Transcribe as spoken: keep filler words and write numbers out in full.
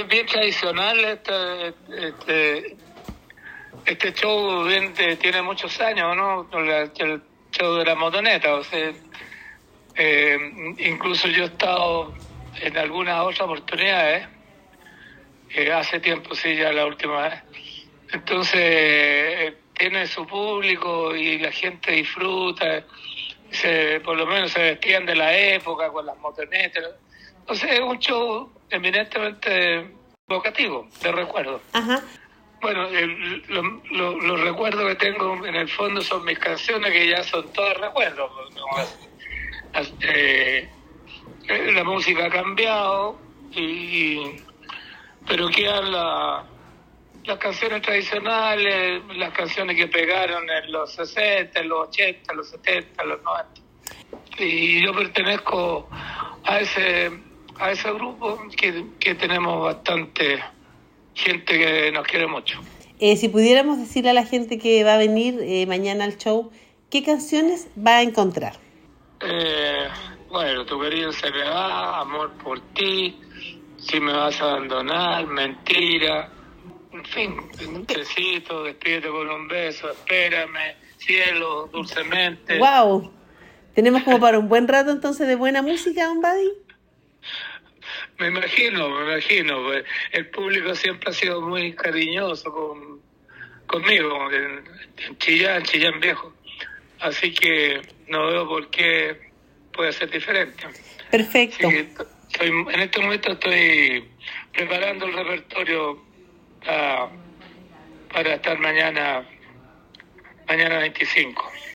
es bien tradicional este, este, este show, bien, eh, tiene muchos años, ¿no? El show de la motoneta, o sea, eh, incluso yo he estado en algunas otras oportunidades, eh, hace tiempo, sí, ya la última vez. Entonces, eh, tiene su público y la gente disfruta, se, por lo menos se vestían de la época con las motonetas. Entonces, es un show eminentemente evocativo, de recuerdo. Ajá. Bueno, el, lo, lo, los recuerdos que tengo en el fondo son mis canciones, que ya son todos recuerdos. ¿No? Eh, la música ha cambiado, y, pero quedan la, las canciones tradicionales, las canciones que pegaron en los sesenta, en los ochenta, en los setenta, en los noventa. Y yo pertenezco a ese a ese grupo que, que tenemos bastante gente que nos quiere mucho. Eh, si pudiéramos decirle a la gente que va a venir eh, mañana al show, ¿qué canciones va a encontrar? Eh, bueno, Tu querido se me va, Amor por ti, Si me vas a abandonar, Mentira, en fin, un besito, Despídete con un beso, Espérame, Cielo, Dulcemente. ¡Wow! ¿Tenemos como para un buen rato entonces de buena música, don Buddy? Me imagino, me imagino. El público siempre ha sido muy cariñoso con, conmigo, en, en Chillán, Chillán viejo. Así que no veo por qué puede ser diferente. Perfecto. Así que estoy, en este momento estoy preparando el repertorio para, para estar mañana, mañana veinticinco.